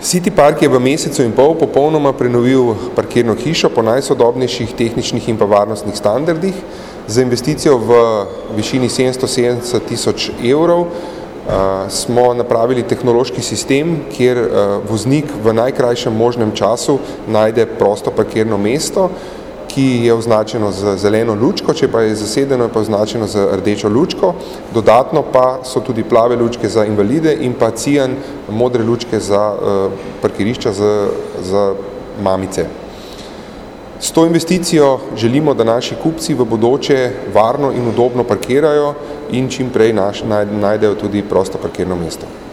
City Park je v mesecu in pol popolnoma prenovil parkirno hišo po najsodobnejših tehničnih in pa varnostnih standardih. Za investicijo v višini 770 000 evrov smo napravili tehnološki sistem, kjer voznik v najkrajšem možnem času najde prosto parkirno mesto, ki je označeno z zeleno lučko, če pa je zasedeno, je pa označeno z rdečo lučko. Dodatno pa so tudi plave lučke za invalide in pa cijan modre lučke za parkirišča za mamice. S to investicijo želimo, da naši kupci v bodoče varno in udobno parkirajo in čim prej najdejo tudi prosto parkirno mesto.